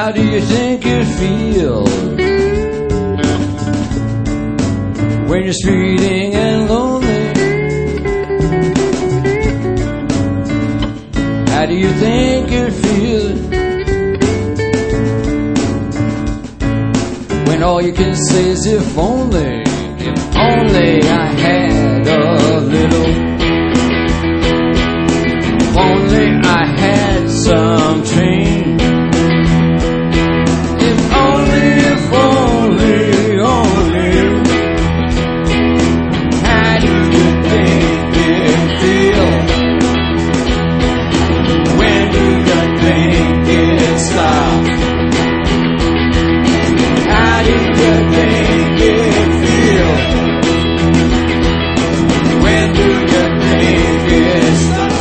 How do you think it feels when you're speeding and lonely? How do you think it feels when all you can say is if only I had a little, if only I had some change, if only, how do you think it feels? When do you think it stops? How do you think it feels? When do you think it stops?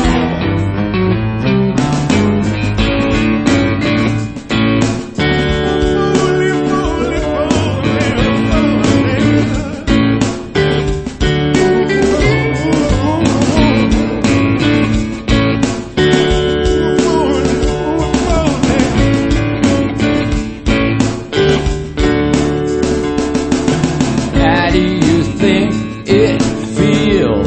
How do you think it feels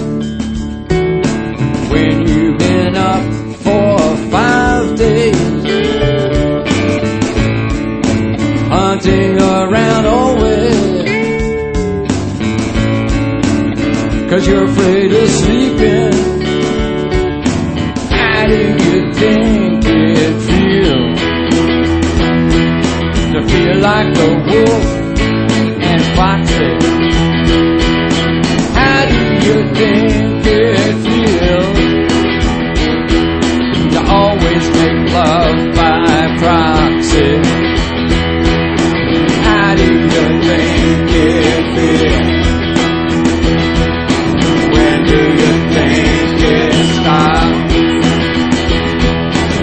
when you've been up for 5 days, hunting around always, 'cause you're afraid of sleeping? How do you think it feels to feel like a wolf and foxy? How do you think it feels to always make love by proxy? How do you think it feels? When do you think it stops?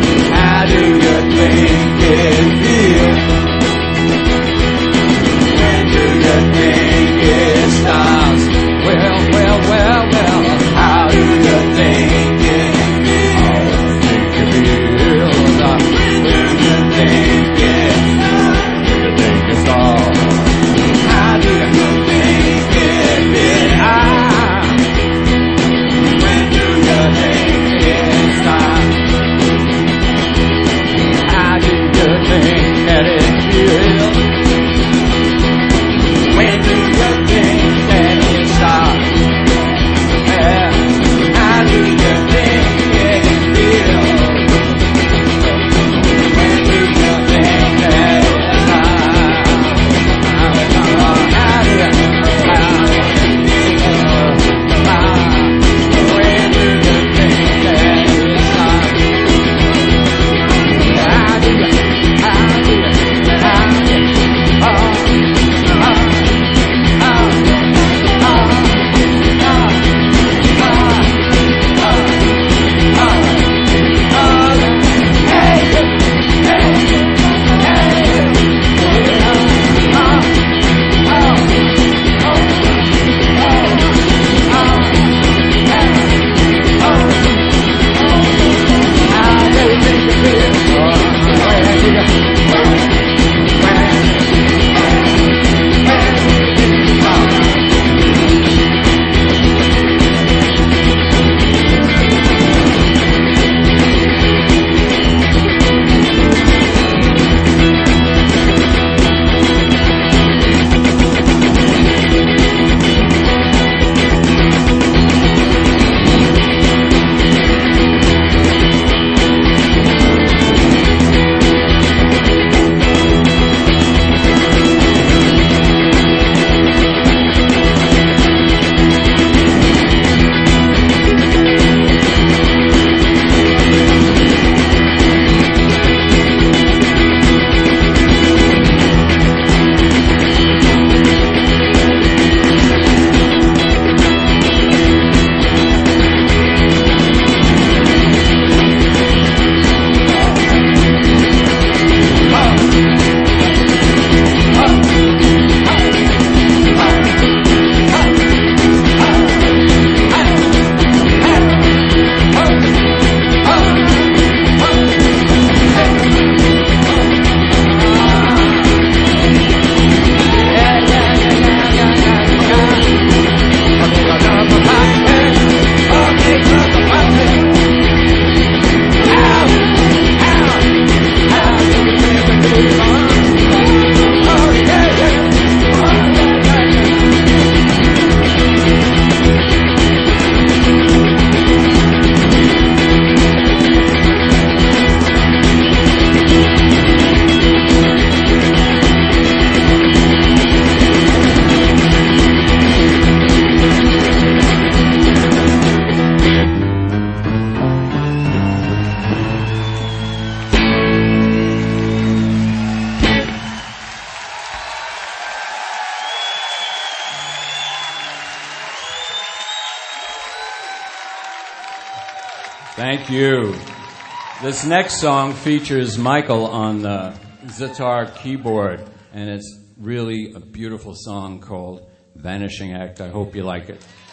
Thank you. This next song features Michael on the Zitar keyboard, and it's really a beautiful song called Vanishing Act. I hope you like it.